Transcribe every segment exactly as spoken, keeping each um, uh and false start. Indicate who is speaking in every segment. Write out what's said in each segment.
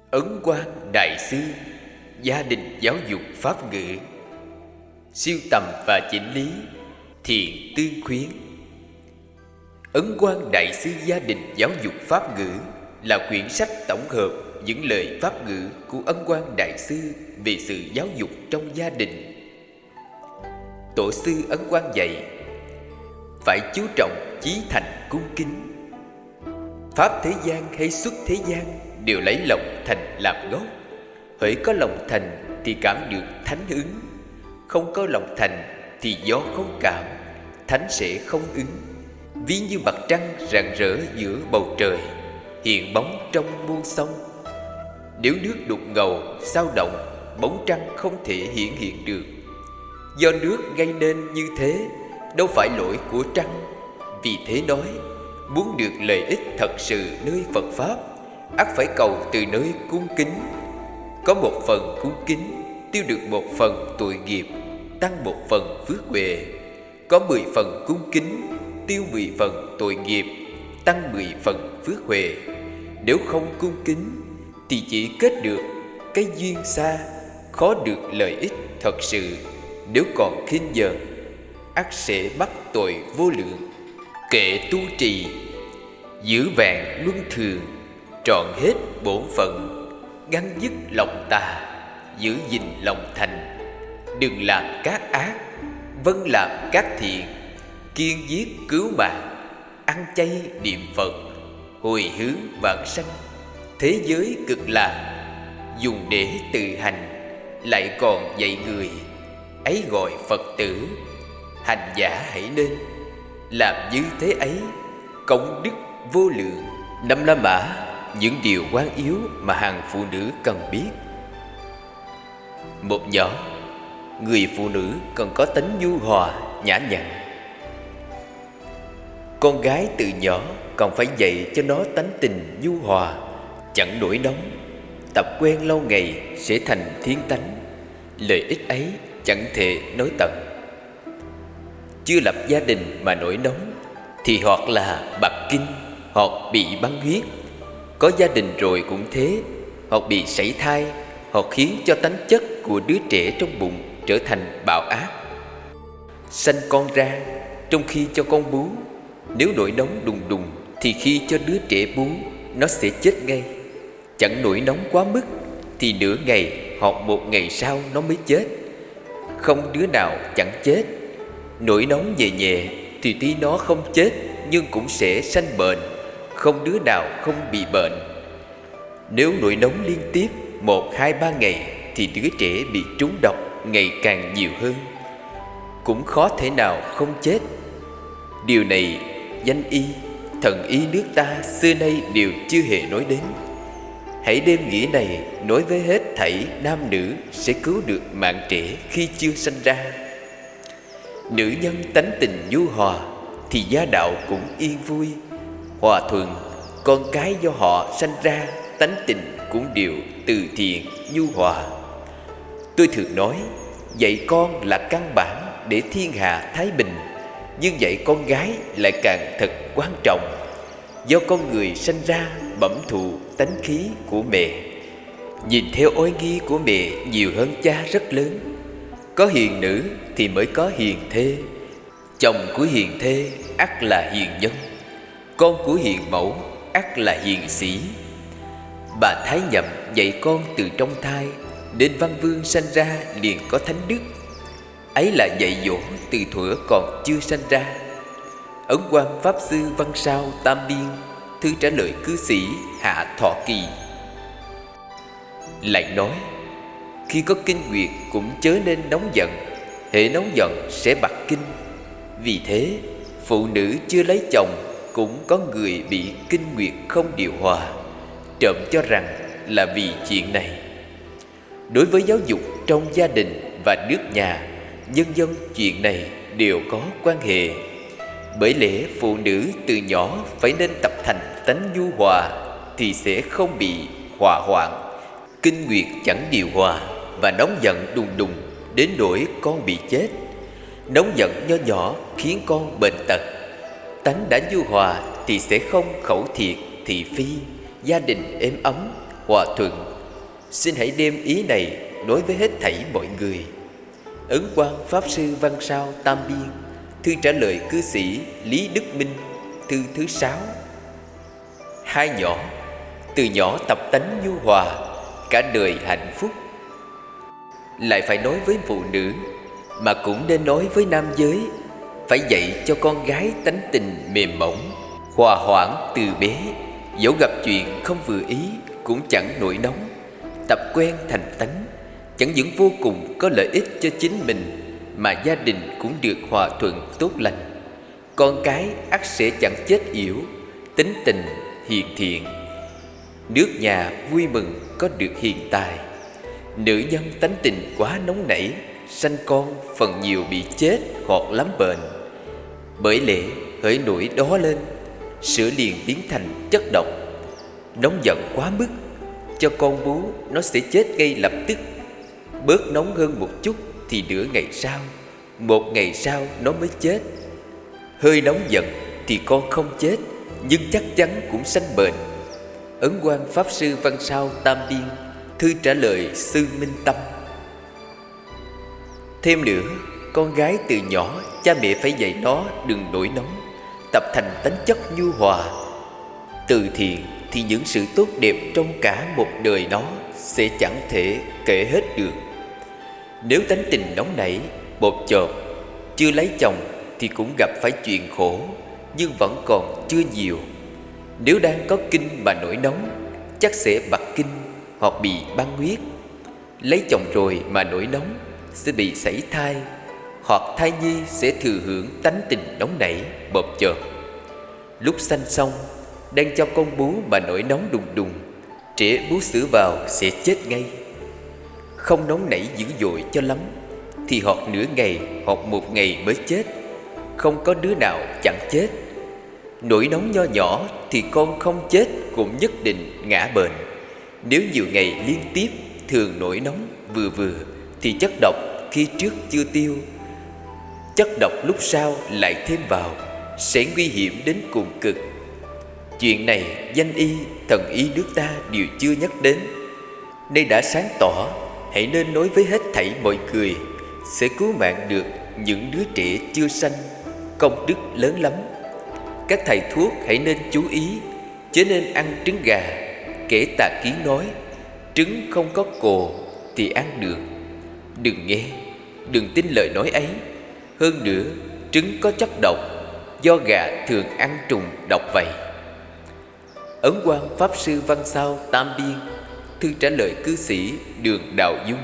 Speaker 1: Ấn Quang Đại Sư Gia đình giáo dục pháp ngữ. Siêu tầm và chỉnh lý Thiện Tương Khuyến. Ấn Quang Đại Sư Gia đình giáo dục pháp ngữ là quyển sách tổng hợp những lời pháp ngữ của Ấn Quang Đại Sư về sự giáo dục trong gia đình. Tổ sư Ấn Quang dạy phải chú trọng chí thành cung kính. Pháp thế gian hay xuất thế gian đều lấy lòng thành làm gốc. Hễ có lòng thành thì cảm được thánh ứng, không có lòng thành thì do không cảm, thánh sẽ không ứng. Ví như mặt trăng rạng rỡ giữa bầu trời, hiện bóng trong muôn sông. Nếu nước đục ngầu sao động, bóng trăng không thể hiển hiện được. Do nước gây nên như thế, đâu phải lỗi của trăng. Vì thế nói, muốn được lợi ích thật sự nơi Phật Pháp, ắt phải cầu từ nơi cung kính. Có một phần cung kính, tiêu được một phần tội nghiệp, tăng một phần phước huệ. Có mười phần cung kính, tiêu mười phần tội nghiệp, tăng mười phần phước huệ. Nếu không cung kính thì chỉ kết được cái duyên xa, khó được lợi ích thật sự. Nếu còn khinh nhờn, ắt sẽ mắc tội vô lượng. Kệ tu trì, giữ vẹn luân thường, trọn hết bổn phận, ngăn dứt lòng tà, giữ gìn lòng thành. Đừng làm các ác, vâng làm các thiện, kiên giết cứu mạng, ăn chay niệm Phật, hồi hướng vãng sanh. Thế giới cực lạc, dùng để tự hành, lại còn dạy người, ấy gọi Phật tử. Hành giả hãy nên làm như thế ấy, công đức vô lượng. Năm La Mã, những điều quan yếu mà hàng phụ nữ cần biết. Một nhỏ, người phụ nữ cần có tính nhu hòa, nhã nhặn. Con gái từ nhỏ còn phải dạy cho nó tánh tình nhu hòa, chẳng nổi nóng. Tập quen lâu ngày sẽ thành thiên tánh. Lợi ích ấy chẳng thể nói tận. Chưa lập gia đình mà nổi nóng thì hoặc là bạc kinh, hoặc bị băng huyết. Có gia đình rồi cũng thế, hoặc bị sảy thai, hoặc khiến cho tánh chất của đứa trẻ trong bụng trở thành bạo ác. Sanh con ra, trong khi cho con bú, nếu nổi nóng đùng đùng thì khi cho đứa trẻ bú, nó sẽ chết ngay. Chẳng nổi nóng quá mức thì nửa ngày hoặc một ngày sau nó mới chết. Không đứa nào chẳng chết. Nổi nóng nhẹ nhẹ thì tuy nó không chết nhưng cũng sẽ sanh bệnh. Không đứa nào không bị bệnh. Nếu nổi nóng liên tiếp một, hai, ba ngày thì đứa trẻ bị trúng độc ngày càng nhiều hơn, cũng khó thể nào không chết. Điều này danh y, thần y nước ta xưa nay đều chưa hề nói đến. Hãy đem nghĩa này nói với hết thảy nam nữ sẽ cứu được mạng trẻ khi chưa sanh ra. Nữ nhân tánh tình nhu hòa thì gia đạo cũng yên vui, hòa thuận. Con cái do họ sanh ra tánh tình cũng đều từ thiện nhu hòa. Tôi thường nói, dạy con là căn bản để thiên hạ thái bình, nhưng dạy con gái lại càng thật quan trọng. Do con người sanh ra bẩm thụ tánh khí của mẹ, nhìn theo oai nghi của mẹ nhiều hơn cha rất lớn. Có hiền nữ thì mới có hiền thê. Chồng của hiền thê ắt là hiền nhân, con của hiền mẫu ắt là hiền sĩ. Bà Thái Nhậm dạy con từ trong thai, nên văn vương sanh ra liền có thánh đức. Ấy là dạy dỗ từ thuở còn chưa sanh ra. Ấn Quang Pháp Sư Văn Sao Tam Biên, thư trả lời cư sĩ Hạ Thọ Kỳ lại nói, khi có kinh nguyệt cũng chớ nên nóng giận, hễ nóng giận sẽ bạc kinh. Vì thế phụ nữ chưa lấy chồng cũng có người bị kinh nguyệt không điều hòa, trộm cho rằng là vì chuyện này. Đối với giáo dục trong gia đình và nước nhà, nhân dân chuyện này đều có quan hệ. Bởi lẽ phụ nữ từ nhỏ phải nên tập thành tánh nhu hòa thì sẽ không bị hỏa hoạn, kinh nguyệt chẳng điều hòa và nóng giận đùng đùng đến nỗi con bị chết. Nóng giận nho nhỏ khiến con bệnh tật. Tánh đã nhu hòa thì sẽ không khẩu thiệt thị phi, gia đình êm ấm, hòa thuận, Xin hãy đem ý này nói với hết thảy mọi người. Ấn Quang Pháp Sư Văn Sao Tam Biên. Thư trả lời cư sĩ Lý Đức Minh. Thư thứ sáu. Hai nhỏ. Từ nhỏ tập tánh nhu hòa, cả đời hạnh phúc. Lại phải nói với phụ nữ, mà cũng nên nói với nam giới. Phải dạy cho con gái tánh tình mềm mỏng, hòa hoãn từ bé. Dẫu gặp chuyện không vừa ý cũng chẳng nổi nóng. Tập quen thành tánh, chẳng những vô cùng có lợi ích cho chính mình, mà gia đình cũng được hòa thuận tốt lành. Con cái ắt sẽ chẳng chết yểu, tính tình hiền thiện. Nước nhà vui mừng có được hiền tài. Nữ nhân tánh tình quá nóng nảy, sanh con phần nhiều bị chết hoặc lắm bệnh. Bởi lẽ hỡi nổi đó lên, sữa liền biến thành chất độc. Nóng giận quá mức, cho con bú nó sẽ chết ngay lập tức. Bớt nóng hơn một chút thì nửa ngày sau, một ngày sau nó mới chết. Hơi nóng giận thì con không chết, nhưng chắc chắn cũng sanh bệnh. Ấn Quang Pháp Sư Văn Sao Tam Biên. Thư trả lời Sư Minh Tâm. Thêm nữa, con gái từ nhỏ cha mẹ phải dạy nó đừng nổi nóng, tập thành tánh chất nhu hòa. Từ thiện thì những sự tốt đẹp trong cả một đời nó sẽ chẳng thể kể hết được. Nếu tánh tình nóng nảy, bột chộp, chưa lấy chồng thì cũng gặp phải chuyện khổ, nhưng vẫn còn chưa nhiều. Nếu đang có kinh mà nổi nóng, chắc sẽ bặt kinh hoặc bị băng huyết. Lấy chồng rồi mà nổi nóng, sẽ bị sảy thai, hoặc thai nhi sẽ thừa hưởng tánh tình nóng nảy, bộp chộp. Lúc sanh xong, đang cho con bú mà nổi nóng đùng đùng, trẻ bú sữa vào sẽ chết ngay. Không nóng nảy dữ dội cho lắm thì hoặc nửa ngày hoặc một ngày mới chết. Không có đứa nào chẳng chết. Nổi nóng nho nhỏ thì con không chết cũng nhất định ngã bệnh. Nếu nhiều ngày liên tiếp thường nổi nóng vừa vừa thì chất độc khi trước chưa tiêu, chất độc lúc sau lại thêm vào, sẽ nguy hiểm đến cùng cực. Chuyện này danh y, thần y nước ta đều chưa nhắc đến. Nay đã sáng tỏ, hãy nên nói với hết thảy mọi người, sẽ cứu mạng được những đứa trẻ chưa sanh, công đức lớn lắm. Các thầy thuốc hãy nên chú ý, chớ nên ăn trứng gà. Kẻ tà kiến nói, trứng không có cồ thì ăn được. Đừng nghe, đừng tin lời nói ấy. Hơn nữa, trứng có chất độc, do gà thường ăn trùng độc vậy. Ấn Quang Pháp Sư Văn Sao Tam Biên. Thư trả lời cư sĩ Đường Đạo Dung.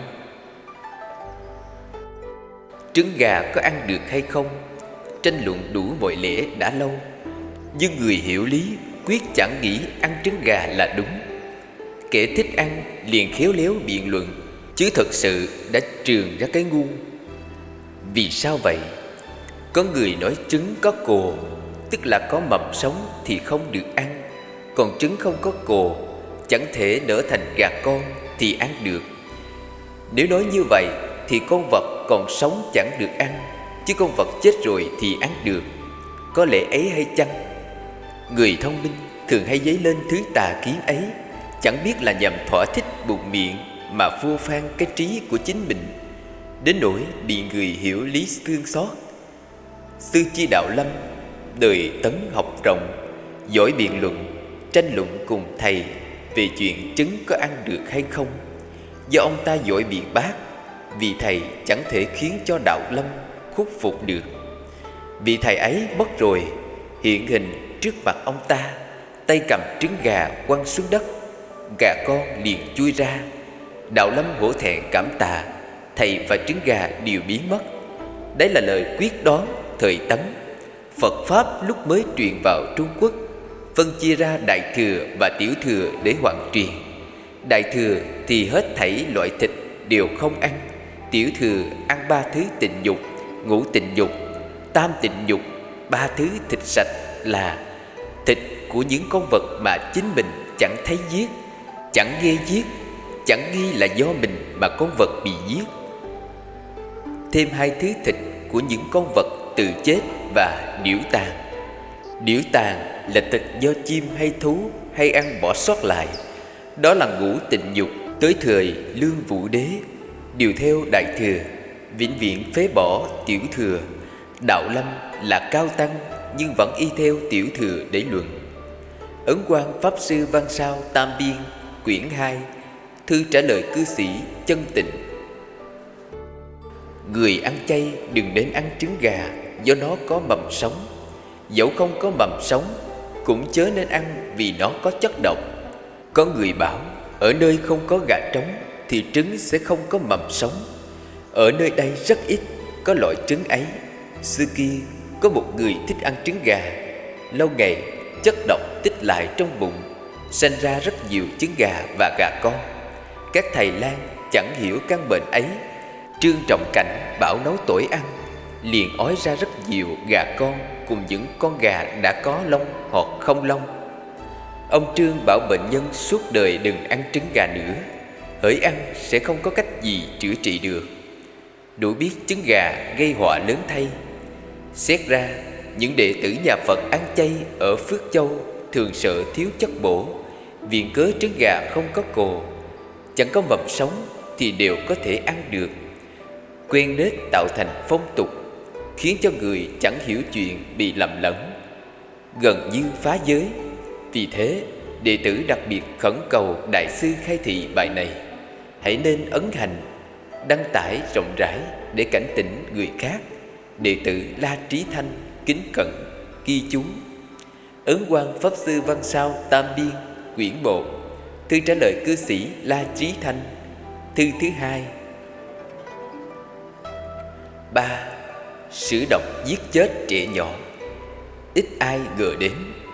Speaker 1: Trứng gà có ăn được hay không, tranh luận đủ mọi lẽ đã lâu. Nhưng người hiểu lý quyết chẳng nghĩ ăn trứng gà là đúng. Kẻ thích ăn liền khéo léo biện luận, chứ thật sự đã trường ra cái ngu. Vì sao vậy? Có người nói trứng có cồ, tức là có mầm sống thì không được ăn. Còn trứng không có cồ, chẳng thể nở thành gà con thì ăn được. Nếu nói như vậy thì con vật còn sống chẳng được ăn, chứ con vật chết rồi thì ăn được. Có lẽ ấy hay chăng? Người thông minh thường hay dấy lên thứ tà kiến ấy, chẳng biết là nhằm thỏa thích buộc miệng mà phô phan cái trí của chính mình, đến nỗi bị người hiểu lý thương xót. Sư Chi Đạo Lâm đời Tấn học rộng, giỏi biện luận, tranh luận cùng thầy về chuyện trứng có ăn được hay không. Do ông ta giỏi biện bác, vì thầy chẳng thể khiến cho Đạo Lâm khuất phục được. Vị thầy ấy mất rồi, hiện hình trước mặt ông ta, tay cầm trứng gà quăng xuống đất, gà con liền chui ra. Đạo Lâm hổ thẹn cảm tạ, thầy và trứng gà đều biến mất. Đấy là lời quyết đoán thời Tấn. Phật Pháp lúc mới truyền vào Trung Quốc, phân chia ra Đại Thừa và Tiểu Thừa để hoằng truyền. Đại Thừa thì hết thảy loại thịt đều không ăn. Tiểu Thừa ăn ba thứ tịnh dục, ngũ tịnh dục, tam tịnh dục. Ba thứ thịt sạch là thịt của những con vật mà chính mình chẳng thấy giết, chẳng nghe giết, chẳng nghi là do mình mà con vật bị giết. Thêm hai thứ thịt của những con vật tự chết và điểu tàn. Điểu tàn là thịt do chim hay thú hay ăn bỏ sót lại. Đó là ngũ tịnh dục, Tới thời Lương Vũ Đế, điều theo đại thừa, vĩnh viễn phế bỏ tiểu thừa. Đạo Lâm là cao tăng nhưng vẫn y theo tiểu thừa để luận. Ấn Quang Pháp Sư Văn Sao Tam Biên quyển hai, thư trả lời cư sĩ Chân Tịnh. Người ăn chay đừng nên ăn trứng gà, do nó có mầm sống. Dẫu không có mầm sống, cũng chớ nên ăn vì nó có chất độc. Có người bảo ở nơi không có gà trống thì trứng sẽ không có mầm sống. Ở nơi đây rất ít có loại trứng ấy. Xưa kia có một người thích ăn trứng gà. Lâu ngày chất độc tích lại trong bụng, sinh ra rất nhiều trứng gà và gà con. Các thầy lang chẳng hiểu căn bệnh ấy. Trương Trọng Cảnh bảo nấu tỏi ăn, liền ói ra rất nhiều gà con cùng những con gà đã có lông hoặc không lông. Ông Trương bảo bệnh nhân suốt đời đừng ăn trứng gà nữa, hỡi ăn sẽ không có cách gì chữa trị được. Đủ biết trứng gà gây họa lớn thay. Xét ra, những đệ tử nhà Phật ăn chay ở Phước Châu thường sợ thiếu chất bổ, viện cớ trứng gà không có cồ, chẳng có mầm sống thì đều có thể ăn được. Quen nết tạo thành phong tục, khiến cho người chẳng hiểu chuyện bị lầm lẫn, gần như phá giới. Vì thế, đệ tử đặc biệt khẩn cầu đại sư khai thị bài này. Hãy nên ấn hành, đăng tải rộng rãi để cảnh tỉnh người khác. Đệ tử La Trí Thanh kính cẩn ghi chú. Ấn Quang Pháp Sư Văn Sao Tam Biên quyển một, thư trả lời cư sĩ La Trí Thanh, thư thứ hai. Ba. Sử độc giết chết trẻ nhỏ, ít ai ngờ đến.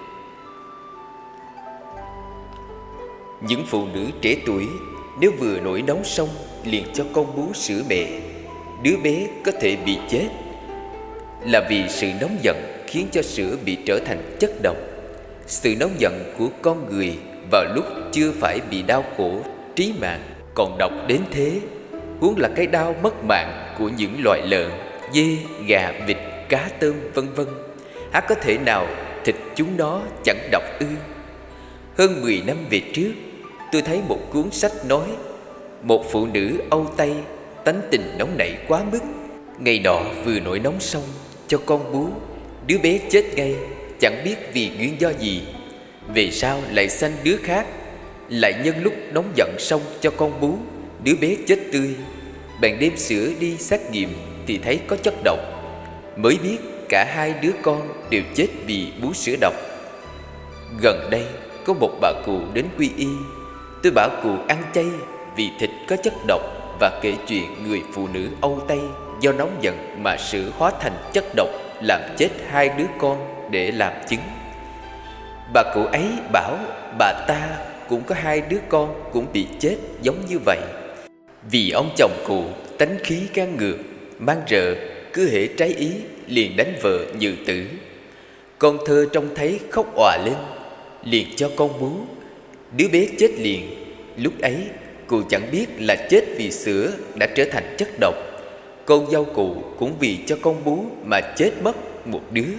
Speaker 1: Những phụ nữ trẻ tuổi nếu vừa nổi nóng xong liền cho con bú sữa mẹ, đứa bé có thể bị chết. Là vì sự nóng giận khiến cho sữa bị trở thành chất độc. Sự nóng giận của con người vào lúc chưa phải bị đau khổ trí mạng còn độc đến thế, huống là cái đau mất mạng của những loài lợn, dê, gà, vịt, cá tôm vân vân. Há có thể nào thịt chúng nó chẳng độc ư? Hơn mười năm về trước, tôi thấy một cuốn sách nói một phụ nữ Âu Tây tánh tình nóng nảy quá mức. Ngày nọ vừa nổi nóng xong cho con bú, đứa bé chết ngay, chẳng biết vì nguyên do gì. Về sau lại sanh đứa khác, lại nhân lúc nóng giận xong cho con bú, đứa bé chết tươi. Bèn đem sữa đi xét nghiệm thì thấy có chất độc. Mới biết cả hai đứa con đều chết vì bú sữa độc. Gần đây có một bà cụ đến quy y. Tôi bảo cụ ăn chay vì thịt có chất độc, và kể chuyện người phụ nữ Âu Tây do nóng giận mà sữa hóa thành chất độc làm chết hai đứa con để làm chứng. Bà cụ ấy bảo bà ta cũng có hai đứa con cũng bị chết giống như vậy. Vì ông chồng cụ tánh khí gan ngược, mang rợ, cứ hễ trái ý liền đánh vợ Nhự Tử. Con thơ trông thấy khóc òa lên, liền cho con bú. Đứa bé chết liền. Lúc ấy cụ chẳng biết là chết vì sữa đã trở thành chất độc. Con dâu cụ cũng vì cho con bú mà chết mất một đứa.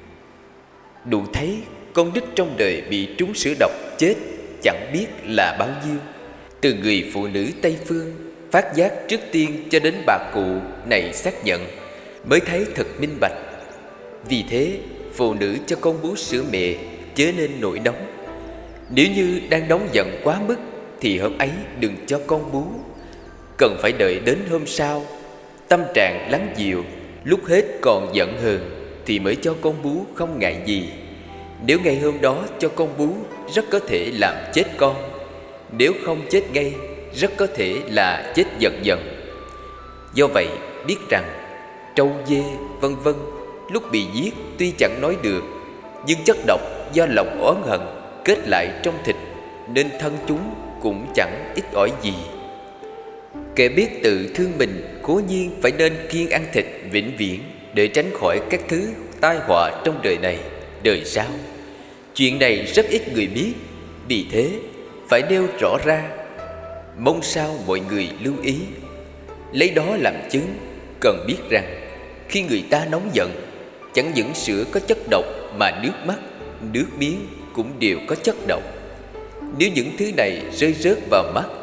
Speaker 1: Đủ thấy con nít trong đời bị trúng sữa độc chết chẳng biết là bao nhiêu. Từ người phụ nữ Tây Phương phát giác trước tiên cho đến bà cụ này xác nhận, mới thấy thật minh bạch. Vì thế phụ nữ cho con bú sữa mẹ chớ nên nổi nóng. Nếu như đang nóng giận quá mức thì hôm ấy đừng cho con bú. Cần phải đợi đến hôm sau, tâm trạng lắng dịu, lúc hết còn giận hờn thì mới cho con bú không ngại gì. Nếu ngày hôm đó cho con bú rất có thể làm chết con. Nếu không chết ngay, rất có thể là chết dần dần. Do vậy biết rằng trâu dê vân vân lúc bị giết tuy chẳng nói được, nhưng chất độc do lòng oán hận kết lại trong thịt, nên thân chúng cũng chẳng ít ỏi gì. Kẻ biết tự thương mình cố nhiên phải nên kiêng ăn thịt vĩnh viễn, để tránh khỏi các thứ tai họa trong đời này, đời sau. Chuyện này rất ít người biết, vì thế phải nêu rõ ra, mong sao mọi người lưu ý. Lấy đó làm chứng, cần biết rằng khi người ta nóng giận, chẳng những sữa có chất độc mà nước mắt, nước miếng cũng đều có chất độc. Nếu những thứ này rơi rớt vào mắt,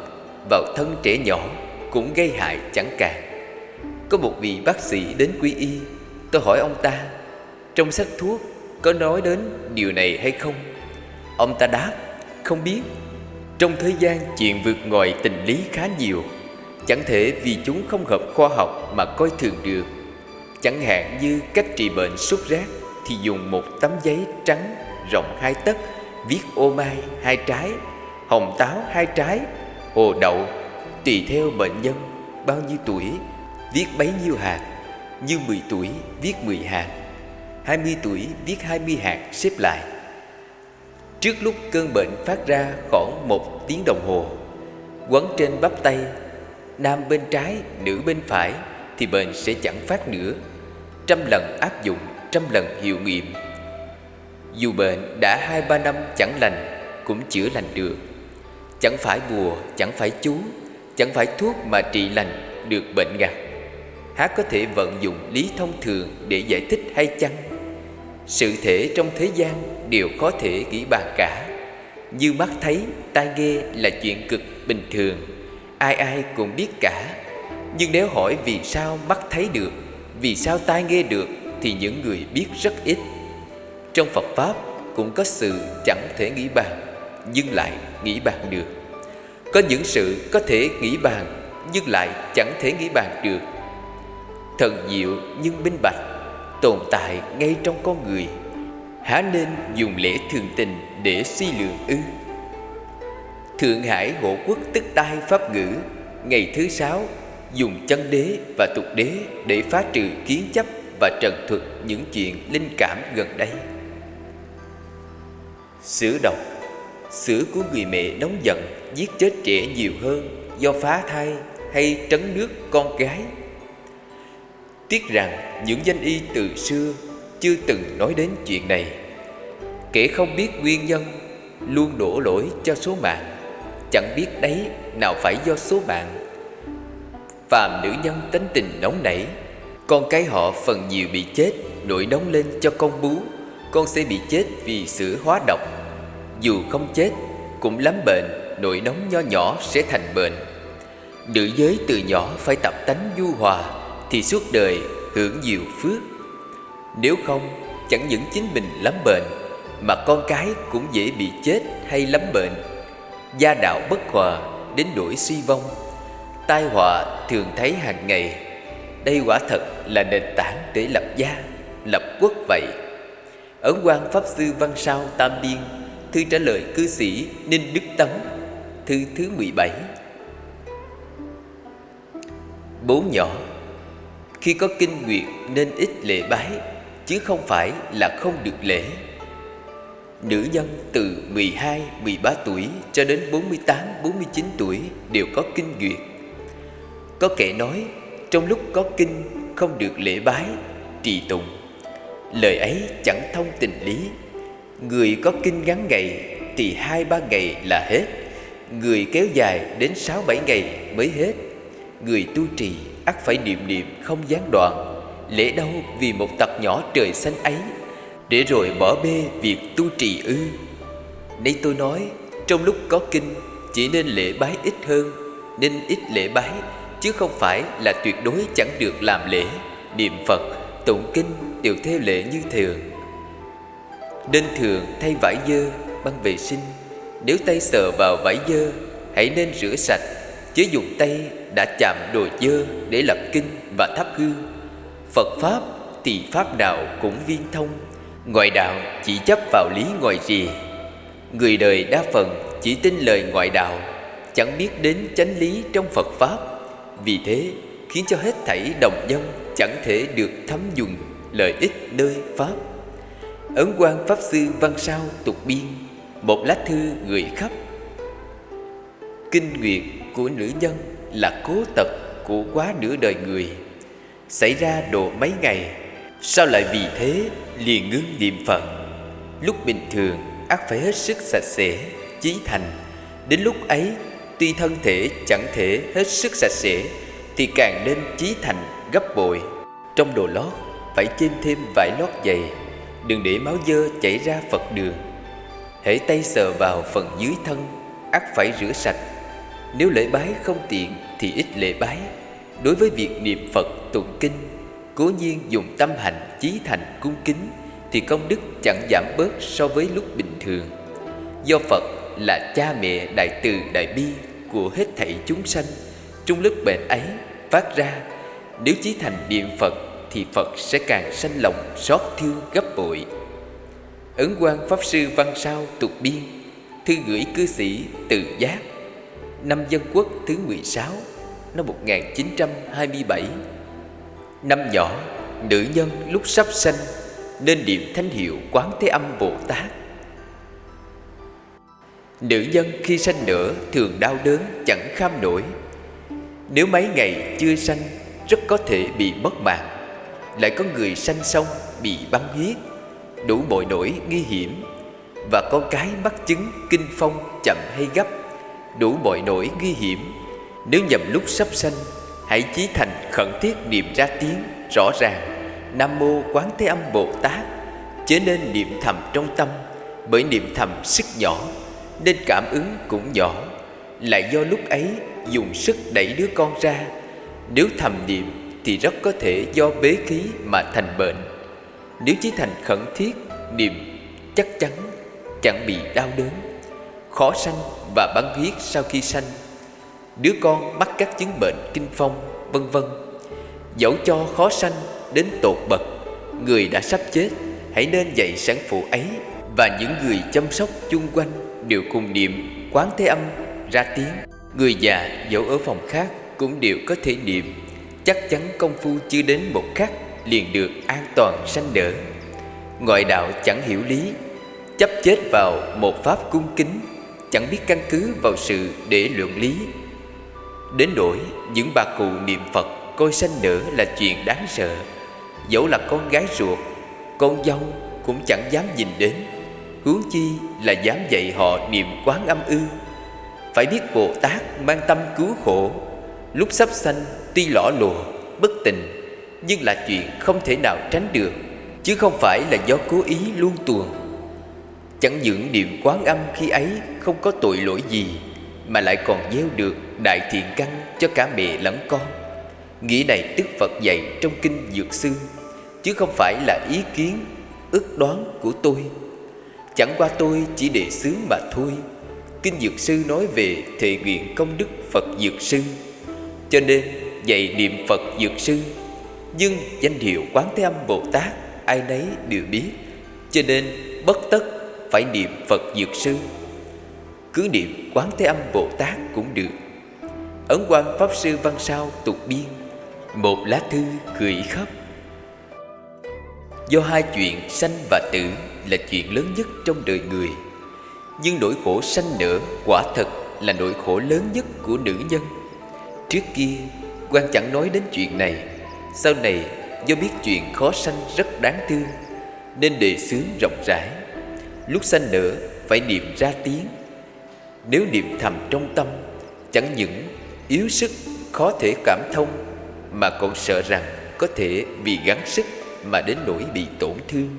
Speaker 1: vào thân trẻ nhỏ cũng gây hại chẳng cạn. Có một vị bác sĩ đến quy y. Tôi hỏi ông ta, trong sách thuốc có nói đến điều này hay không? Ông ta đáp, không biết. Trong thế gian chuyện vượt ngoài tình lý khá nhiều, chẳng thể vì chúng không hợp khoa học mà coi thường được. Chẳng hạn như cách trị bệnh sốt rét thì dùng một tấm giấy trắng rộng hai tấc, viết ô mai hai trái, hồng táo hai trái, hồ đậu tùy theo bệnh nhân bao nhiêu tuổi viết bấy nhiêu hạt, như mười tuổi viết mười hạt, hai mươi tuổi viết hai mươi hạt xếp lại. Trước lúc cơn bệnh phát ra khoảng một tiếng đồng hồ, quấn trên bắp tay, nam bên trái, nữ bên phải, thì bệnh sẽ chẳng phát nữa. Trăm lần áp dụng, trăm lần hiệu nghiệm. Dù bệnh đã hai ba năm chẳng lành, cũng chữa lành được. Chẳng phải bùa, chẳng phải chú, chẳng phải thuốc mà trị lành được bệnh ngặt. Há có thể vận dụng lý thông thường để giải thích hay chăng? Sự thể trong thế gian đều có thể nghĩ bàn cả. Như mắt thấy, tai nghe là chuyện cực bình thường, ai ai cũng biết cả. Nhưng nếu hỏi vì sao mắt thấy được, vì sao tai nghe được, thì những người biết rất ít. Trong Phật Pháp cũng có sự chẳng thể nghĩ bàn, nhưng lại nghĩ bàn được. Có những sự có thể nghĩ bàn, nhưng lại chẳng thể nghĩ bàn được. Thần diệu nhưng minh bạch, tồn tại ngay trong con người. Há nên dùng lẽ thường tình để suy lượng ư? Thượng Hải Hộ Quốc tức tai pháp ngữ ngày thứ sáu dùng chân đế và tục đế để phá trừ kiến chấp và trần thuật những chuyện linh cảm gần đây. Sữa độc. Sữa của người mẹ nóng giận giết chết trẻ nhiều hơn do phá thai hay trấn nước con gái. Tiếc rằng những danh y từ xưa chưa từng nói đến chuyện này. Kẻ không biết nguyên nhân luôn đổ lỗi cho số mạng, chẳng biết đấy nào phải do số mạng. Phàm nữ nhân tính tình nóng nảy, con cái họ phần nhiều bị chết nổi nóng lên cho con bú, con sẽ bị chết vì sữa hóa độc. Dù không chết cũng lắm bệnh, nổi nóng nho nhỏ sẽ thành bệnh. Nữ giới từ nhỏ phải tập tánh nhu hòa thì suốt đời hưởng nhiều phước. Nếu không, chẳng những chính mình lắm bệnh mà con cái cũng dễ bị chết hay lắm bệnh. Gia đạo bất hòa đến nỗi suy vong, tai họa thường thấy hàng ngày. Đây quả thật là nền tảng để lập gia, lập quốc vậy. Ấn Quang Pháp Sư Văn Sao Tam Biên, thư trả lời cư sĩ Ninh Đức Tấn, thư thứ mười bảy. Bốn nhỏ. Khi có kinh nguyệt nên ít lễ bái, chứ không phải là không được lễ. Nữ nhân từ mười hai, mười ba tuổi cho đến bốn mươi tám, bốn mươi chín tuổi đều có kinh nguyệt. Có kẻ nói trong lúc có kinh không được lễ bái, trì tụng. Lời ấy chẳng thông tình lý. Người có kinh ngắn ngày thì hai ba ngày là hết, người kéo dài đến sáu bảy ngày mới hết. Người tu trì ắt phải niệm niệm không gián đoạn. Lẽ đâu vì một tật nhỏ trời xanh ấy để rồi bỏ bê việc tu trì ư? Nay tôi nói trong lúc có kinh chỉ nên lễ bái ít hơn, nên ít lễ bái, chứ không phải là tuyệt đối chẳng được làm lễ, niệm Phật, tụng kinh đều theo lệ như thường. Nên thường thay vải dơ băng vệ sinh. Nếu tay sờ vào vải dơ, hãy nên rửa sạch, chứ dùng tay đã chạm đồ dơ để lập kinh và thắp hương. Phật Pháp thì Pháp đạo cũng viên thông, ngoại đạo chỉ chấp vào lý ngoài rìa. Người đời đa phần chỉ tin lời ngoại đạo, chẳng biết đến chánh lý trong Phật Pháp. Vì thế khiến cho hết thảy đồng nhân chẳng thể được thấm dùng lợi ích nơi Pháp. Ấn Quang Pháp Sư Văn Sao tục biên một lá thư gửi khắp. Kinh nguyệt của nữ nhân là cố tật của quá nửa đời người, xảy ra độ mấy ngày, sao lại vì thế liền ngưng niệm Phật? Lúc bình thường ắt phải hết sức sạch sẽ, chí thành. Đến lúc ấy tuy thân thể chẳng thể hết sức sạch sẽ thì càng nên chí thành gấp bội. Trong đồ lót phải chêm thêm vải lót dày, đừng để máu dơ chảy ra Phật đường. Hễ tay sờ vào phần dưới thân ắt phải rửa sạch. Nếu lễ bái không tiện thì ít lễ bái. Đối với việc niệm Phật tụng kinh, cố nhiên dùng tâm hành chí thành cung kính thì công đức chẳng giảm bớt so với lúc bình thường. Do Phật là cha mẹ đại từ đại bi của hết thảy chúng sanh, trong lúc bệnh ấy phát ra, nếu chí thành niệm Phật thì Phật sẽ càng sanh lòng xót thương gấp bội. Ấn Quang Pháp Sư Văn Sao tục biên, thư gửi cư sĩ Từ Giác, năm Dân Quốc thứ mười sáu, năm một nghìn chín trăm hai mươi bảy. Năm nhỏ, nữ nhân lúc sắp sanh nên niệm thánh hiệu Quán Thế Âm Bồ Tát. Nữ nhân khi sanh nở thường đau đớn chẳng kham nổi. Nếu mấy ngày chưa sanh rất có thể bị mất mạng. Lại có người sanh xong bị băng huyết, đủ mọi nỗi nguy hiểm. Và con cái mắc chứng kinh phong chậm hay gấp, đủ mọi nỗi nguy hiểm. Nếu nhầm lúc sắp sanh, hãy chí thành khẩn thiết niệm ra tiếng rõ ràng Nam Mô Quán Thế Âm Bồ Tát, chớ nên niệm thầm trong tâm. Bởi niệm thầm sức nhỏ nên cảm ứng cũng nhỏ. Lại do lúc ấy dùng sức đẩy đứa con ra. Nếu thầm niệm thì rất có thể do bế khí mà thành bệnh. Nếu chí thành khẩn thiết niệm chắc chắn chẳng bị đau đớn, khó sanh và băng huyết sau khi sanh. Đứa con mắc các chứng bệnh kinh phong vân vân, dẫu cho khó sanh đến tột bậc, người đã sắp chết hãy nên dạy sản phụ ấy và những người chăm sóc chung quanh đều cùng niệm Quán Thế Âm ra tiếng. Người già dẫu ở phòng khác cũng đều có thể niệm. Chắc chắn công phu chưa đến một khắc liền được an toàn sanh nở. Ngoại đạo chẳng hiểu lý, chấp chết vào một pháp cung kính, chẳng biết căn cứ vào sự để luận lý. Đến nỗi những bà cụ niệm Phật coi sanh nở là chuyện đáng sợ. Dẫu là con gái ruột, con dâu cũng chẳng dám nhìn đến, huống chi là dám dạy họ niệm Quán Âm ư. Phải biết Bồ Tát mang tâm cứu khổ, lúc sắp sanh tuy lõ lồ bất tình, nhưng là chuyện không thể nào tránh được, chứ không phải là do cố ý luôn tuồng. Chẳng những niệm Quán Âm khi ấy không có tội lỗi gì, mà lại còn gieo được đại thiện căn cho cả mẹ lẫn con. Nghĩa này Đức Phật dạy trong Kinh Dược Sư, chứ không phải là ý kiến, ước đoán của tôi. Chẳng qua tôi chỉ đề xướng mà thôi. Kinh Dược Sư nói về thệ nguyện công đức Phật Dược Sư, cho nên dạy niệm Phật Dược Sư. Nhưng danh hiệu Quán Thế Âm Bồ Tát ai nấy đều biết, cho nên bất tất phải niệm Phật Dược Sư. Cứ niệm Quán Thế Âm Bồ Tát cũng được. Ấn Quang Pháp Sư Văn Sao tục biên, một lá thư gửi khắp. Do hai chuyện sanh và tử là chuyện lớn nhất trong đời người, nhưng nỗi khổ sanh nở quả thật là nỗi khổ lớn nhất của nữ nhân. Trước kia quan chẳng nói đến chuyện này, sau này do biết chuyện khó sanh rất đáng thương nên đề xướng rộng rãi. Lúc sanh nở phải niệm ra tiếng. Nếu niệm thầm trong tâm, chẳng những yếu sức khó thể cảm thông, mà còn sợ rằng có thể vì gắng sức mà đến nỗi bị tổn thương.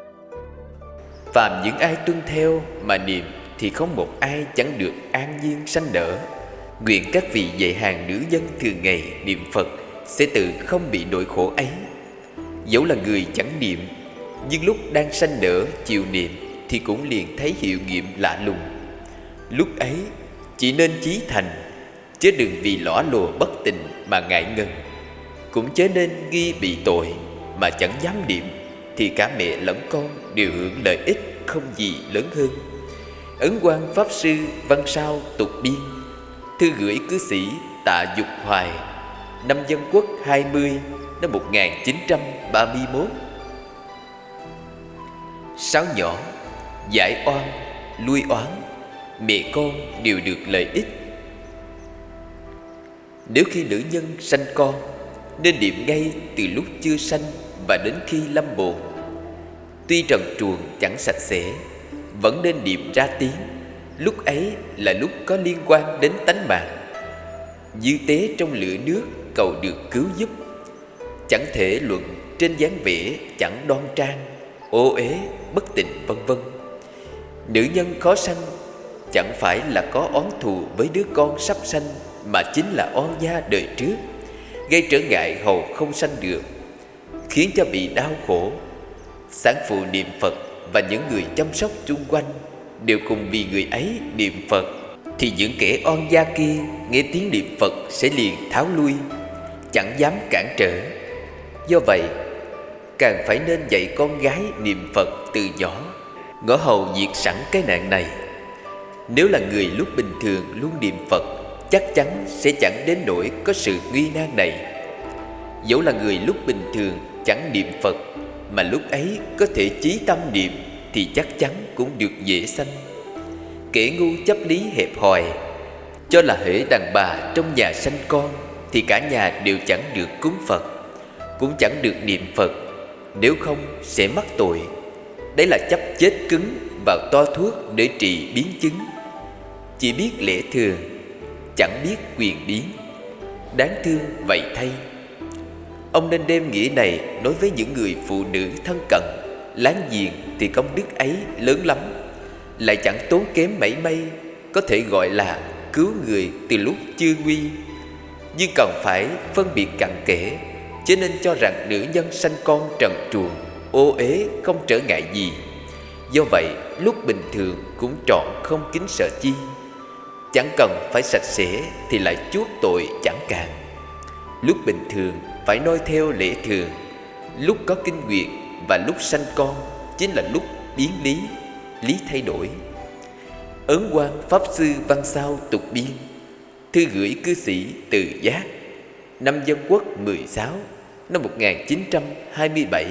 Speaker 1: Phàm những ai tuân theo mà niệm thì không một ai chẳng được an nhiên sanh nở. Nguyện các vị dạy hàng nữ nhân thường ngày niệm Phật sẽ tự không bị nỗi khổ ấy. Dẫu là người chẳng niệm, nhưng lúc đang sanh nở chịu niệm thì cũng liền thấy hiệu nghiệm lạ lùng. Lúc ấy chỉ nên chí thành, chứ đừng vì lõa lồ bất tình mà ngại ngần. Cũng chớ nên nghi bị tội mà chẳng dám niệm, thì cả mẹ lẫn con đều hưởng lợi ích không gì lớn hơn. Ấn Quang Pháp Sư Văn Sao tục biên, thư gửi cư sĩ Tạ Dục Hoài, năm Dân Quốc hai mươi, năm một nghìn chín trăm ba mươi mốt. Sáu nhỏ, giải oan, lui oán, mẹ con đều được lợi ích. Nếu khi nữ nhân sanh con, nên niệm ngay từ lúc chưa sanh và đến khi lâm bồn. Tuy trần truồng chẳng sạch sẽ, vẫn nên niệm ra tiếng. Lúc ấy là lúc có liên quan đến tánh mạng. Như tế trong lửa nước cầu được cứu giúp. Chẳng thể luận trên dáng vẻ chẳng đoan trang, ô uế, bất tịnh vân vân. Nữ nhân khó sanh chẳng phải là có oán thù với đứa con sắp sanh, mà chính là oan gia đời trước, gây trở ngại hầu không sanh được, khiến cho bị đau khổ. Sản phụ niệm Phật và những người chăm sóc chung quanh đều cùng vì người ấy niệm Phật, thì những kẻ oan gia kia nghe tiếng niệm Phật sẽ liền tháo lui, chẳng dám cản trở. Do vậy, càng phải nên dạy con gái niệm Phật từ nhỏ, ngõ hầu diệt sẵn cái nạn này. Nếu là người lúc bình thường luôn niệm Phật, chắc chắn sẽ chẳng đến nỗi có sự nguy nan này. Dẫu là người lúc bình thường chẳng niệm Phật, mà lúc ấy có thể chí tâm niệm, thì chắc chắn cũng được dễ sanh. Kẻ ngu chấp lý hẹp hòi, cho là hễ đàn bà trong nhà sanh con thì cả nhà đều chẳng được cúng Phật, cũng chẳng được niệm Phật, nếu không sẽ mắc tội. Đấy là chấp chết cứng vào toa thuốc để trị biến chứng, chỉ biết lẽ thường, chẳng biết quyền biến. Đáng thương vậy thay. Ông nên đem nghĩa này nói với những người phụ nữ thân cận, láng giềng, thì công đức ấy lớn lắm, lại chẳng tốn kém mảy may, có thể gọi là cứu người từ lúc chưa nguy. Nhưng cần phải phân biệt cặn kẽ, cho nên cho rằng nữ nhân sanh con trần truồng, ô uế không trở ngại gì. Do vậy lúc bình thường cũng trọn không kính sợ chi. Chẳng cần phải sạch sẽ thì lại chuốc tội chẳng cạn. Lúc bình thường phải noi theo lễ thường, lúc có kinh nguyệt và lúc sanh con chính là lúc biến lý, lý thay đổi. Ấn Quang Pháp Sư Văn Sao tục biên. Thư gửi cư sĩ Từ Giác, năm Dân Quốc mười sáu, năm một nghìn chín trăm hai mươi bảy.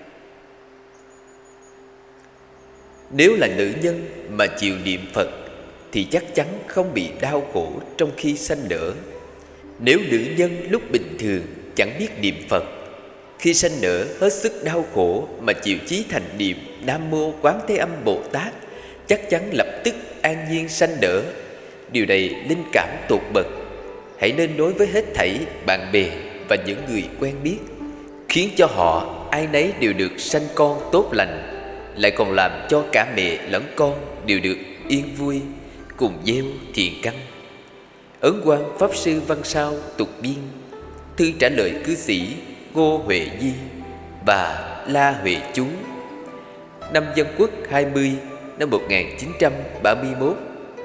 Speaker 1: Nếu là nữ nhân mà chịu niệm Phật thì chắc chắn không bị đau khổ trong khi sanh nở. Nếu nữ nhân lúc bình thường chẳng biết niệm Phật, khi sanh nở hết sức đau khổ mà chịu chí thành niệm Nam Mô Quán Thế Âm Bồ Tát, chắc chắn lập tức an nhiên sanh nở. Điều này linh cảm tột bậc. Hãy nên nói với hết thảy bạn bè và những người quen biết, khiến cho họ ai nấy đều được sanh con tốt lành, lại còn làm cho cả mẹ lẫn con đều được yên vui, cùng gieo thiện căn. Ấn Quang Pháp Sư Văn Sao tục biên. Thư trả lời cư sĩ Ngô Huệ Di và La Huệ Chú, năm Dân Quốc hai mươi, năm một nghìn chín trăm ba mươi mốt.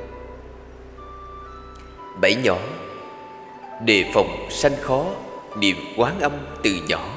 Speaker 1: Bảy nhỏ. Đề phòng sanh khó, niệm Quán Âm từ nhỏ.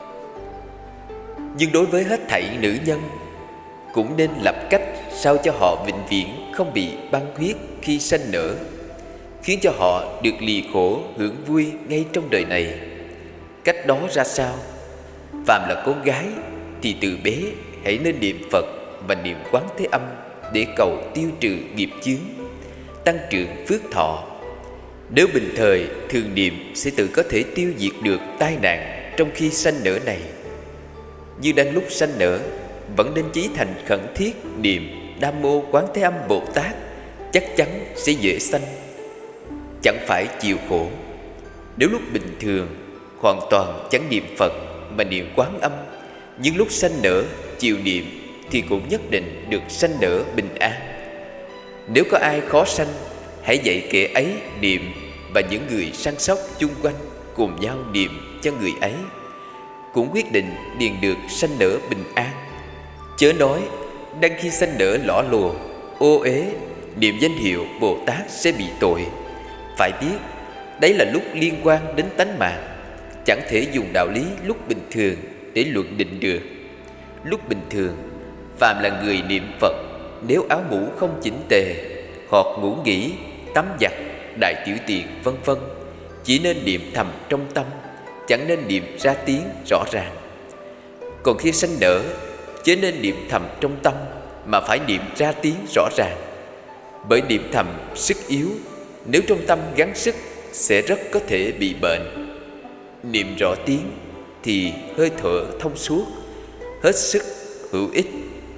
Speaker 1: Nhưng đối với hết thảy nữ nhân, cũng nên lập cách sao cho họ vĩnh viễn không bị băng huyết khi sanh nở, khiến cho họ được lìa khổ hưởng vui ngay trong đời này. Cách đó ra sao? Phàm là con gái thì từ bé hãy nên niệm Phật và niệm Quán Thế Âm để cầu tiêu trừ nghiệp chướng, tăng trưởng phước thọ. Nếu bình thời thường niệm sẽ tự có thể tiêu diệt được tai nạn trong khi sanh nở này. Như đang lúc sanh nở, vẫn nên chí thành khẩn thiết niệm Nam Mô Quán Thế Âm Bồ Tát, chắc chắn sẽ dễ sanh, chẳng phải chịu khổ. Nếu lúc bình thường hoàn toàn chẳng niệm Phật mà niệm Quán Âm, nhưng lúc sanh nở chịu niệm thì cũng nhất định được sanh nở bình an. Nếu có ai khó sanh, hãy dạy kẻ ấy niệm, và những người săn sóc chung quanh cùng nhau niệm cho người ấy, cũng quyết định liền được sanh nở bình an. Chớ nói đang khi sanh nở lõ lồ, ô uế, niệm danh hiệu Bồ Tát sẽ bị tội. Phải biết đấy là lúc liên quan đến tánh mạng, chẳng thể dùng đạo lý lúc bình thường để luận định được. Lúc bình thường, phàm là người niệm Phật, nếu áo mũ không chỉnh tề, hoặc ngủ nghỉ, tắm giặt, đại tiểu tiện vân vân, chỉ nên niệm thầm trong tâm, chẳng nên niệm ra tiếng rõ ràng. Còn khi sanh nở, chớ nên niệm thầm trong tâm, mà phải niệm ra tiếng rõ ràng. Bởi niệm thầm sức yếu, nếu trong tâm gắng sức sẽ rất có thể bị bệnh. Niệm rõ tiếng thì hơi thở thông suốt, hết sức hữu ích.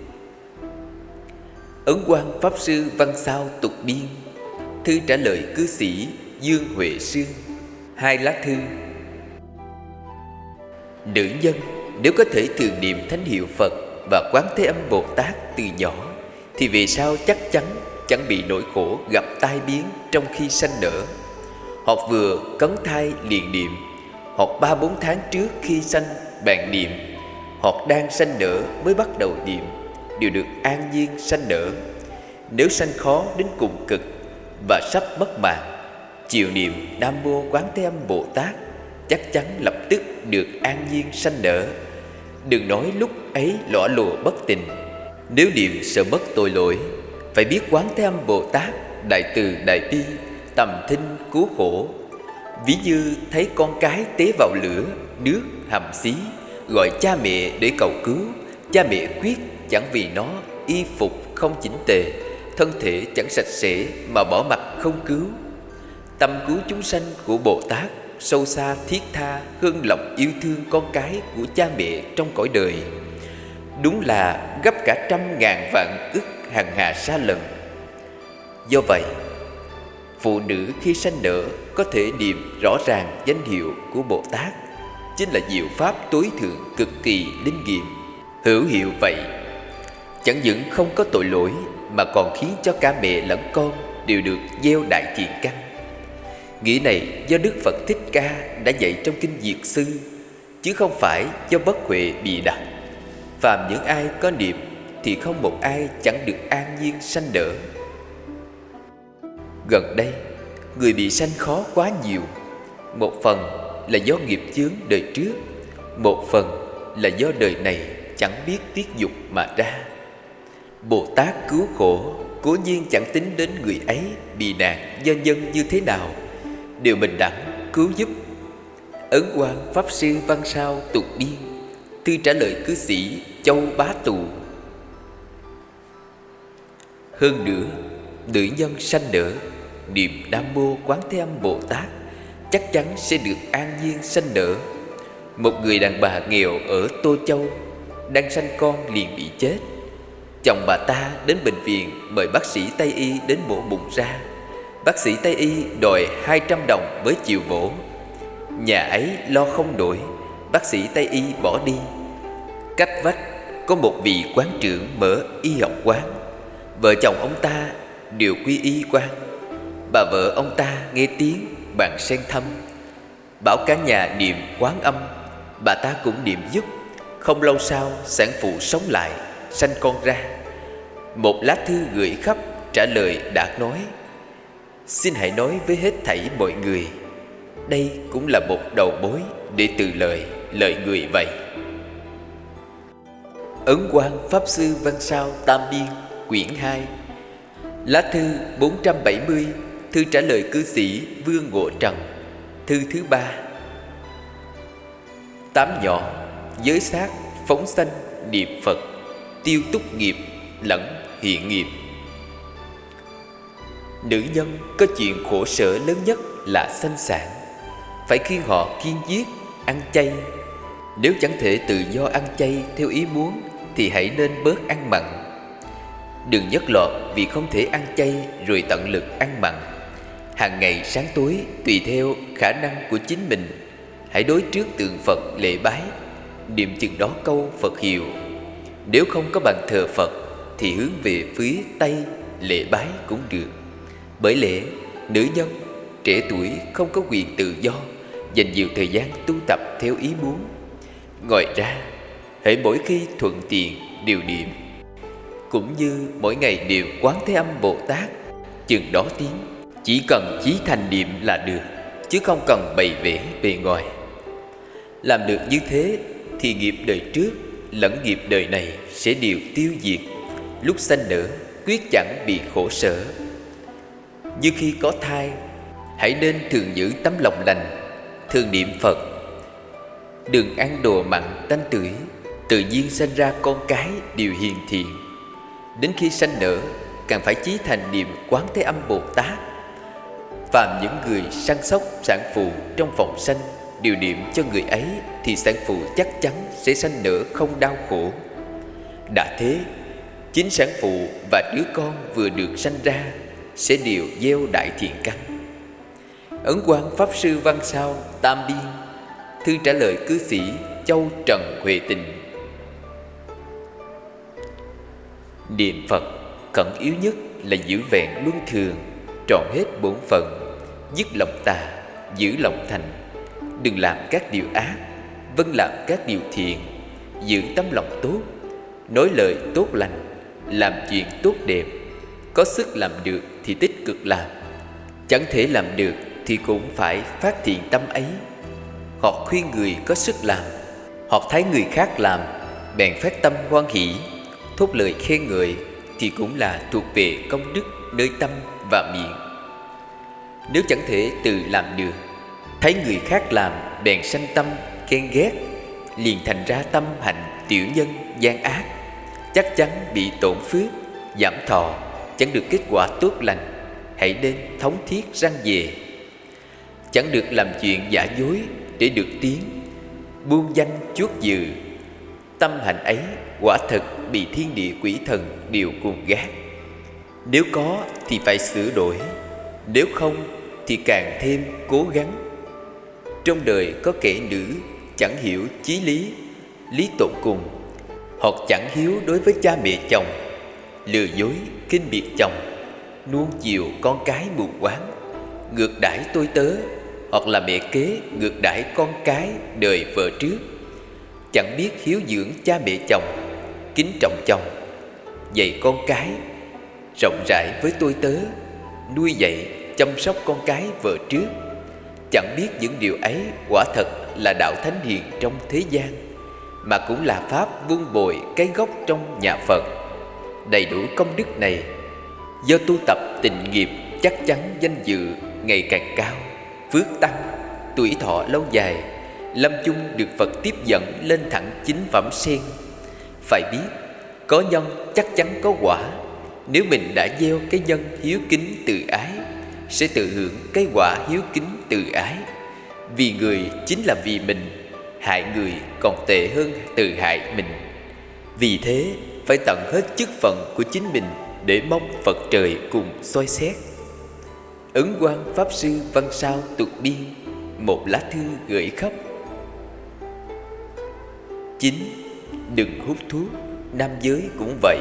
Speaker 1: Ấn Quang Pháp Sư Văn Sao tục biên. Thư trả lời cư sĩ Dương Huệ Sương, hai lá thư. Nữ nhân nếu có thể thường niệm thánh hiệu Phật và Quán Thế Âm Bồ Tát từ nhỏ, thì vì sao chắc chắn chẳng bị nỗi khổ gặp tai biến trong khi sanh nở. Hoặc vừa cấn thai liền niệm, hoặc ba bốn tháng trước khi sanh bạn niệm, hoặc đang sanh nở mới bắt đầu niệm, đều được an nhiên sanh nở. Nếu sanh khó đến cùng cực và sắp mất mạng, chiều niệm Nam Mô Quán Thế Âm Bồ Tát, chắc chắn lập tức được an nhiên sanh nở. Đừng nói lúc ấy lõa lồ bất tình. Nếu niệm sợ mất tội lỗi, phải biết Quán Thế Âm Bồ Tát đại từ đại bi, tầm thinh cứu khổ. Ví như thấy con cái té vào lửa, nước, hầm xí, gọi cha mẹ để cầu cứu. Cha mẹ quyết chẳng vì nó y phục không chỉnh tề, thân thể chẳng sạch sẽ mà bỏ mặc không cứu. Tâm cứu chúng sanh của Bồ Tát sâu xa thiết tha hơn lòng yêu thương con cái của cha mẹ trong cõi đời, đúng là gấp cả trăm ngàn vạn ức hàng hà sa lần. Do vậy, phụ nữ khi sanh nở có thể niệm rõ ràng danh hiệu của Bồ Tát, chính là diệu pháp tối thượng cực kỳ linh nghiệm. Hữu hiệu vậy, chẳng những không có tội lỗi mà còn khiến cho cả mẹ lẫn con đều được gieo đại thiện căn. Nghĩa này do Đức Phật Thích Ca đã dạy trong kinh Diệt Sư, chứ không phải do bất huệ bì đặt. Phàm những ai có niệm thì không một ai chẳng được an nhiên sanh nở. Gần đây, người bị sanh khó quá nhiều. Một phần là do nghiệp chướng đời trước, một phần là do đời này chẳng biết tiết dục mà ra. Bồ Tát cứu khổ cố nhiên chẳng tính đến người ấy bị nạn do nhân như thế nào, đều bình đẳng cứu giúp. Ấn Quang Pháp Sư Văn Sao Tục Điên, thư trả lời cư sĩ Châu Bá Tù. Hơn nữa, nữ nhân sanh nở niệm Nam Mô Quán Thế Âm Bồ Tát chắc chắn sẽ được an nhiên sanh nở. Một người đàn bà nghèo ở Tô Châu đang sanh con liền bị chết. Chồng bà ta đến bệnh viện mời bác sĩ Tây y đến mổ bụng ra. Bác sĩ Tây y đòi hai trăm đồng mới chịu mổ. Nhà ấy lo không nổi, bác sĩ Tây y bỏ đi. Cách vách có một vị quán trưởng mở y học quán. Vợ chồng ông ta đều quy y quan. Bà vợ ông ta nghe tiếng bàn sen thăm, bảo cả nhà niệm Quán Âm. Bà ta cũng niệm giúp. Không lâu sau sản phụ sống lại, sanh con ra. Một lá thư gửi khắp trả lời đã nói: xin hãy nói với hết thảy mọi người, đây cũng là một đầu mối để từ lời lời người vậy. Ấn Quang Pháp Sư Văn Sao Tam Biên, quyển hai, lá thư bốn trăm bảy mươi, thư trả lời cư sĩ Vương Ngộ Trần, thư thứ ba. Tám nhỏ, giới sát, phóng sanh, niệm Phật, tiêu túc nghiệp, lẫn hiện nghiệp. Nữ nhân có chuyện khổ sở lớn nhất là sanh sản. Phải khi họ kiêng giết, ăn chay. Nếu chẳng thể tự do ăn chay theo ý muốn thì hãy nên bớt ăn mặn. Đừng nhất lọt vì không thể ăn chay rồi tận lực ăn mặn. Hàng ngày sáng tối tùy theo khả năng của chính mình, hãy đối trước tượng Phật lễ bái, niệm chừng đó câu Phật hiệu. Nếu không có bàn thờ Phật thì hướng về phía Tây lễ bái cũng được. Bởi lẽ nữ nhân trẻ tuổi không có quyền tự do dành nhiều thời gian tu tập theo ý muốn. Ngoài ra, hễ mỗi khi thuận tiện điều niệm, cũng như mỗi ngày niệm Quán Thế Âm Bồ Tát chừng đó tiếng. Chỉ cần chí thành niệm là được, chứ không cần bày vẽ bề ngoài. Làm được như thế thì nghiệp đời trước lẫn nghiệp đời này sẽ đều tiêu diệt. Lúc sanh nở quyết chẳng bị khổ sở. Như khi có thai, hãy nên thường giữ tấm lòng lành, thường niệm Phật. Đừng ăn đồ mặn tanh tưởi, tự nhiên sanh ra con cái đều hiền thiện. Đến khi sanh nở càng phải chí thành niệm Quán Thế Âm Bồ Tát. Phàm những người săn sóc sản phụ trong phòng sanh đều niệm cho người ấy thì sản phụ chắc chắn sẽ sanh nở không đau khổ. Đã thế, chính sản phụ và đứa con vừa được sanh ra sẽ đều gieo đại thiện căn. Ấn Quang Pháp Sư Văn Sao Tam Biên, thư trả lời cư sĩ Châu Trần Huệ Tình. Niệm Phật khẩn yếu nhất là giữ vẹn luân thường, trọn hết bổn phận, dứt lòng tà, giữ lòng thành. Đừng làm các điều ác, vâng làm các điều thiện, giữ tấm lòng tốt, nói lời tốt lành, làm chuyện tốt đẹp. Có sức làm được thì tích cực làm, chẳng thể làm được thì cũng phải phát thiện tâm ấy. Hoặc khuyên người có sức làm, hoặc thấy người khác làm, bèn phát tâm hoan hỷ, thốt lời khen ngợi, thì cũng là thuộc về công đức nơi tâm và miệng. Nếu chẳng thể tự làm được, thấy người khác làm bèn sanh tâm ghen ghét, liền thành ra tâm hạnh tiểu nhân gian ác, chắc chắn bị tổn phước, giảm thọ, chẳng được kết quả tốt lành. Hãy nên thống thiết răn về. Chẳng được làm chuyện giả dối để được tiếng, buông danh chuốt dự. Tâm hạnh ấy quả thật bị thiên địa quỷ thần đều cùng ghét. Nếu có thì phải sửa đổi, nếu không thì càng thêm cố gắng. Trong đời có kẻ nữ chẳng hiểu chí lý, lý tột cùng, hoặc chẳng hiếu đối với cha mẹ chồng, lừa dối khinh biệt chồng, nuông chiều con cái mù quáng, ngược đãi tôi tớ, hoặc là mẹ kế ngược đãi con cái đời vợ trước. Chẳng biết hiếu dưỡng cha mẹ chồng, kính trọng chồng, dạy con cái, rộng rãi với tôi tớ, nuôi dạy chăm sóc con cái vợ trước. Chẳng biết những điều ấy quả thật là đạo thánh hiền trong thế gian, mà cũng là pháp vun bồi cái gốc trong nhà Phật. Đầy đủ công đức này, do tu tập tịnh nghiệp, chắc chắn danh dự ngày càng cao, phước tăng, tuổi thọ lâu dài, lâm chung được Phật tiếp dẫn lên thẳng chính phẩm sen. Phải biết, có nhân chắc chắn có quả. Nếu mình đã gieo cái nhân hiếu kính từ ái, sẽ tự hưởng cái quả hiếu kính từ ái. Vì người chính là vì mình, hại người còn tệ hơn tự hại mình. Vì thế phải tận hết chức phận của chính mình để mong Phật trời cùng soi xét. Ấn Quang Pháp Sư văn sao tục biên, một lá thư gửi khắp. Chín. Đừng hút thuốc, nam giới cũng vậy.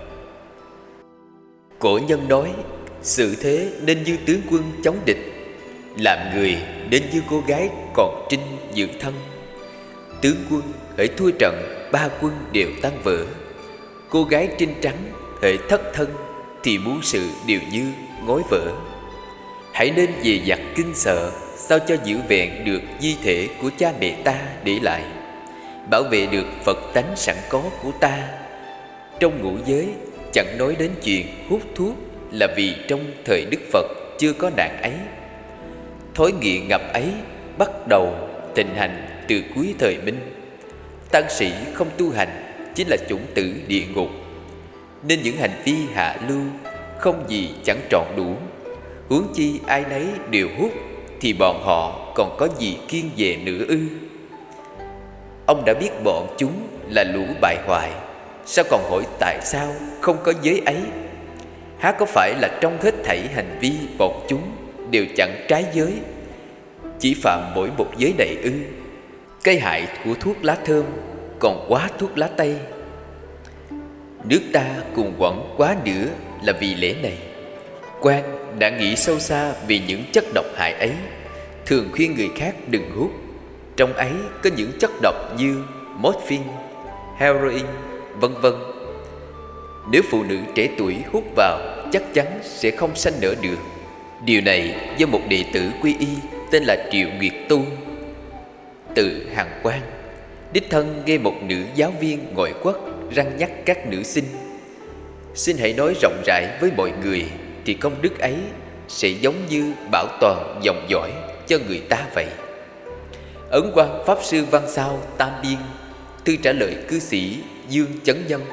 Speaker 1: Cổ nhân nói, sự thế nên như tướng quân chống địch, làm người nên như cô gái còn trinh giữ thân. Tướng quân hễ thua trận, ba quân đều tan vỡ. Cô gái trinh trắng hễ thất thân, thì muôn sự đều như ngói vỡ. Hãy nên về giặt kinh sợ, sao cho giữ vẹn được di thể của cha mẹ ta để lại, bảo vệ được Phật tánh sẵn có của ta. Trong ngũ giới chẳng nói đến chuyện hút thuốc, là vì trong thời Đức Phật chưa có nạn ấy. Thói nghiện ngập ấy bắt đầu thịnh hành từ cuối thời Minh. Tăng sĩ không tu hành chính là chủng tử địa ngục, nên những hành vi hạ lưu không gì chẳng trọn đủ. Huống chi ai nấy đều hút, thì bọn họ còn có gì kiêng dè nữa ư? Ông đã biết bọn chúng là lũ bại hoại, sao còn hỏi tại sao không có giới ấy? Há có phải là trong hết thảy hành vi bọn chúng đều chẳng trái giới, chỉ phạm mỗi một giới này ư? Cái hại của thuốc lá thơm còn quá thuốc lá tây. Nước ta cùng quẩn quá nữa là vì lẽ này. Quan đã nghĩ sâu xa vì những chất độc hại ấy, thường khuyên người khác đừng hút. Trong ấy có những chất độc như morphine, heroin, vân vân. Nếu phụ nữ trẻ tuổi hút vào, chắc chắn sẽ không sanh nở được. Điều này do một đệ tử quy y tên là Triệu Nguyệt Tu, từ Hàn Quan, đích thân nghe một nữ giáo viên ngoại quốc răn nhắc các nữ sinh: xin hãy nói rộng rãi với mọi người, thì công đức ấy sẽ giống như bảo toàn dòng dõi cho người ta vậy. Ấn Quang Pháp Sư văn sao tam biên, thư trả lời cư sĩ Dương Chấn Nhân.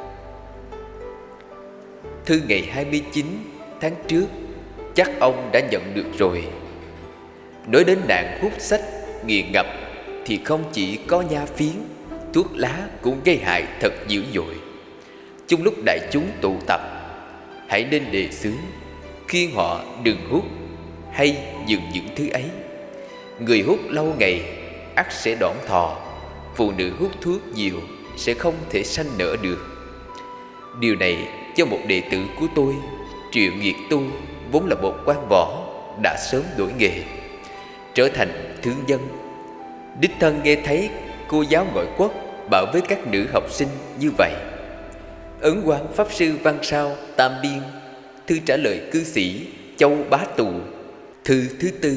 Speaker 1: Thư ngày hai mươi chín tháng trước, chắc ông đã nhận được rồi. Nói đến nạn hút sách, nghiện ngập thì không chỉ có nha phiến, thuốc lá cũng gây hại thật dữ dội. Chung lúc đại chúng tụ tập, hãy nên đề xướng, khuyên họ đừng hút hay dừng những thứ ấy. Người hút lâu ngày ắt sẽ đoạn thọ, phụ nữ hút thuốc nhiều sẽ không thể sanh nở được. Điều này do một đệ tử của tôi Triệu Nghiệt Tu vốn là một quan võ, đã sớm đổi nghề, trở thành thương nhân. Đích thân nghe thấy cô giáo ngoại quốc bảo với các nữ học sinh như vậy. Ấn Quang Pháp Sư văn sao tam biên, thư trả lời cư sĩ Châu Bá Tù. Thư thứ tư.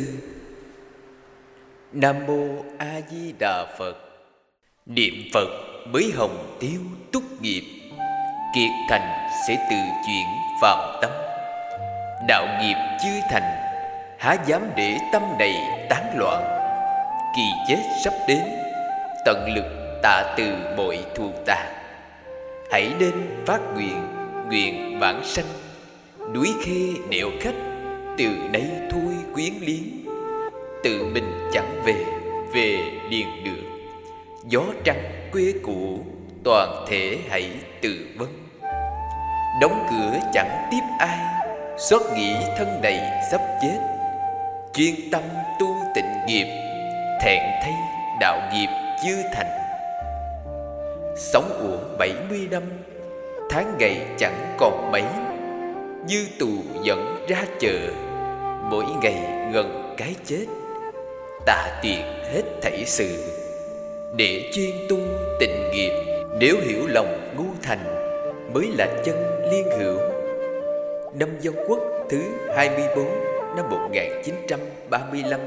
Speaker 1: Nam Mô A Di Đà Phật. Niệm Phật mới hồng tiêu túc nghiệp, kiệt thành sẽ tự chuyển phạm tâm. Đạo nghiệp chưa thành, há dám để tâm này tán loạn. Kỳ chết sắp đến, tận lực tạ từ mọi thù tà. Hãy nên phát nguyện, nguyện vãng sanh. Núi Khê nẻo khách, từ nay thôi quyến liếng. Tự mình chẳng về, về liền được. Gió trăng quê cũ, toàn thể hãy tự vấn. Đóng cửa chẳng tiếp ai, xót nghĩ thân này sắp chết. Chuyên tâm tu tịnh nghiệp, thẹn thay đạo nghiệp chưa thành. Sống uổng bảy mươi năm, tháng ngày chẳng còn mấy. Như tù dẫn ra chợ, mỗi ngày gần cái chết. Tạ tuyệt hết thảy sự, để chuyên tu tịnh nghiệp. Nếu hiểu lòng ngu thành, mới là chân liên hữu. Năm Dân Quốc thứ hai mươi bốn năm một nghìn chín trăm ba mươi lăm.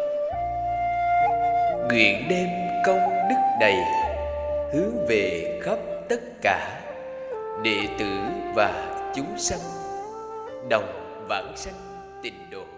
Speaker 1: Nguyện đem công đức này hướng về khắp tất cả đệ tử và chúng sanh, đồng vãng sanh tịnh độ.